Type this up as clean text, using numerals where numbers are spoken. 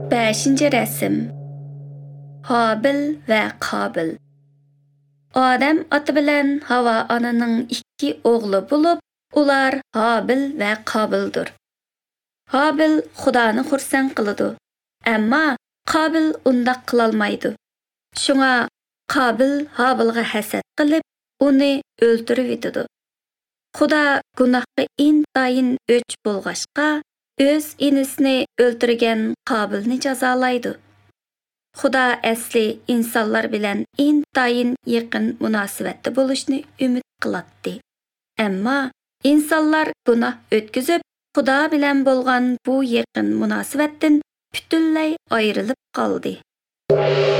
5. Rəsm Habil və Qabil. Adəm ata bilan Hava ananing 2 o'g'li bo'lib, ular Habil və Qabildir. Habil Xudoni xursand qiladi, ammo Qabil undaq qilolmaydi. Shunga Qabil Habilga hasad qilib, uni o'ldirib etadi. Xudo gunohga intayin o'ch bo'lg'ashqa, o'z inisini o'ldirgan Qabilni jazolaydi. Xudo asli insonlar bilan intayin yaqin munosabatda bo'lishni umid qiladi. Ammo insonlar gunoh o'tkazib, Xudo bilan bo'lgan bu yaqin munosabatdan butunlay ayrilib qoldi.